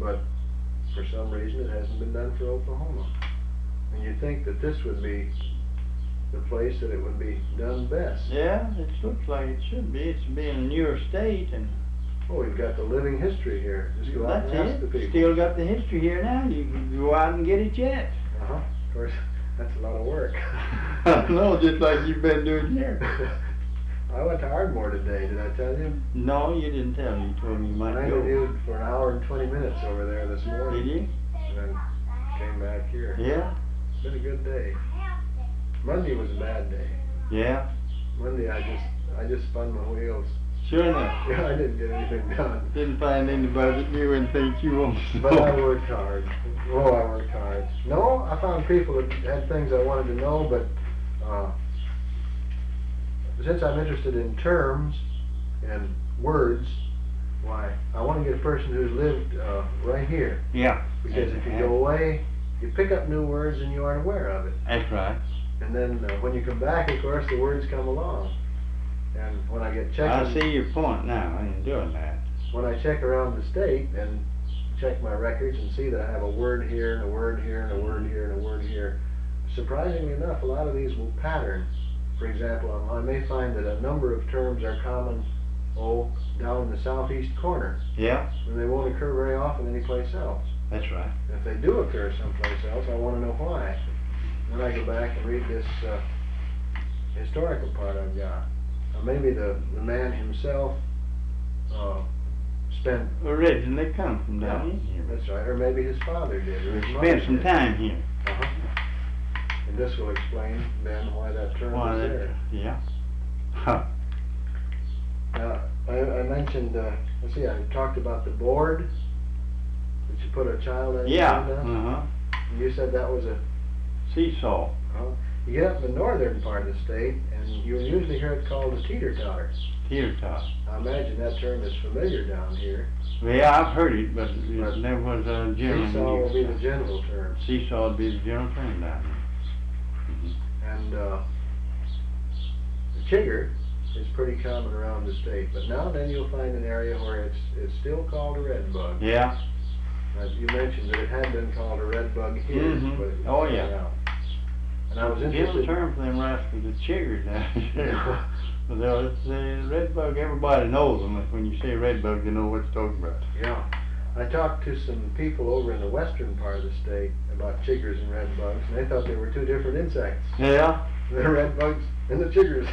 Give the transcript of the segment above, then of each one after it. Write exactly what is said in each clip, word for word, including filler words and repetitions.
but for some reason it hasn't been done for Oklahoma. And you'd think that this would be the place that it would be done best. Yeah, it looks like it should be. It's being a newer state, and Oh, we've got the living history here. Just go out that's and ask it. the people. Still got the history here now. You can go out and get it yet. Uh-huh. Of course, that's a lot of work. No, just like you've been doing here. I went to Ardmore today, did I tell you? No, you didn't tell me. You told me you might I go. interviewed for an hour and twenty minutes over there this morning. Did you? And then came back here. Yeah. It's been a good day. Monday was a bad day. Yeah. Monday I just I just spun my wheels. Sure enough. Yeah, I didn't get anything done. Didn't find anybody that knew anything you wanted to know. But I worked hard. Oh, I worked hard. No, I found people that had things I wanted to know, but uh, since I'm interested in terms and words, why, I want to get a person who's lived uh, right here. Yeah. Because if you go away, you pick up new words and you aren't aware of it. That's right. And then uh, when you come back, of course, the words come along. And when I get checked, I see your point now in doing that. when I check around the state and check my records and see that I have a word here and a word here and a word here and a word here, surprisingly enough, a lot of these will pattern. For example, um, I may find that a number of terms are common, oh, down in the southeast corner, Yeah. and they won't occur very often anyplace else. That's right. If they do occur someplace else, I want to know why. Then I go back and read this uh, historical part I've got. Or maybe the, the man himself uh, spent... Originally come from down Yeah, here. that's right. Or maybe his father did. Or his mother Spent some did. time here. Uh-huh. And this will explain then why that term Why is that- there. Yeah. Huh. Now, I, I mentioned, uh, let's see, I talked about the board that you put a child in. Yeah. Uh, Uh-huh. and you said that was a... Seesaw. Uh, you get up in the northern part of the state, and you usually hear it called a teeter-totter. Teeter-tot. I imagine that term is familiar down here. Well, yeah, I've heard it, but it But never was a general Seesaw will be use. the general term. Seesaw would be the general term down here. Mhm. And uh, the chigger is pretty common around the state, but now and then you'll find an area where it's it's still called a red bug. Yeah. As you mentioned that it had been called a red bug here, Mhm. but it Oh, died yeah. out. And I was General interested. term for them rascals, the chiggers down here. But they'll- it's the red bug, everybody knows them. When you say red bug, you know what you're talking about. Yeah. I talked to some people over in the western part of the state about chiggers and red bugs, and they thought they were two different insects. Yeah. The red bugs and the chiggers.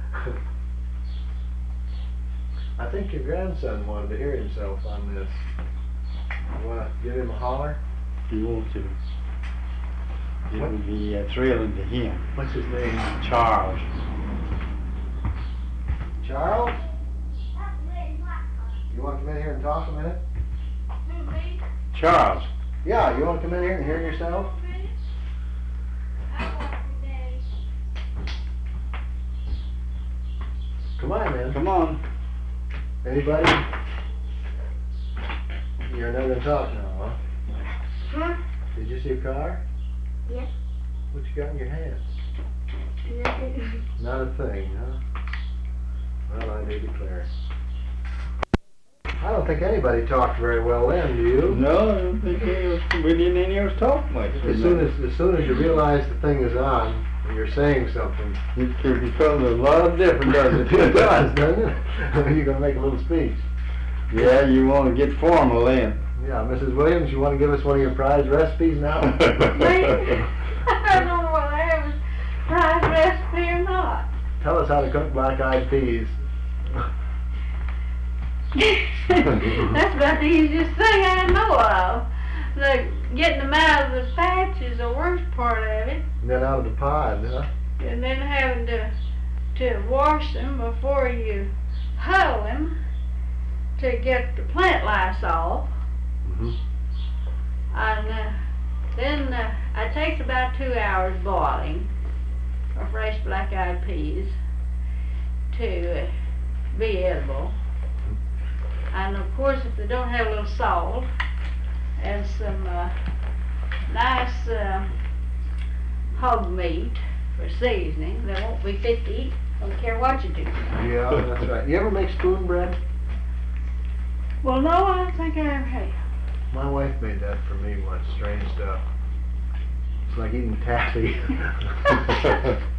I think your grandson wanted to hear himself on this. You want to give him a holler? If you want to. It What? would be uh, thrilling to him. What's his name? Charles. Charles? You want to come in here and talk a minute? Charles. Yeah, you want to come in here and hear yourself? Come on, man. Come on. Anybody? You're not gonna talk now, huh? Huh? Did you see a car? Yes. What you got in your hand? Nothing. Not a thing, huh? Well, I do declare. I don't think anybody talked very well then, do you? No, I don't think he was, we didn't any of us talk much. As soon as, as soon as you realize the thing is on and you're saying something, It could become a lot different, doesn't it? it does, doesn't it? You're gonna make a little speech. Yeah, you want to get formal then. Yeah, Missus Williams, you want to give us one of your prize recipes now? Wait. I don't know whether I have a prize recipe or not. Tell us how to cook black-eyed peas. That's about the easiest thing I know of. The getting them out of the patch is the worst part of it, And then out of the pod, huh? and then having to to wash them before you hull them to get the plant lice off. Mm-hmm. And uh, then uh, it takes about two hours boiling for fresh black-eyed peas to uh, be edible. And of course, if they don't have a little salt and some uh, nice uh, hog meat for seasoning, they won't be fit to eat. Don't care what you do. Yeah, that's right. You ever make spoon bread? Well, no, I don't think I ever have. My wife wife made that for me once, strange stuff. It's like eating taffy.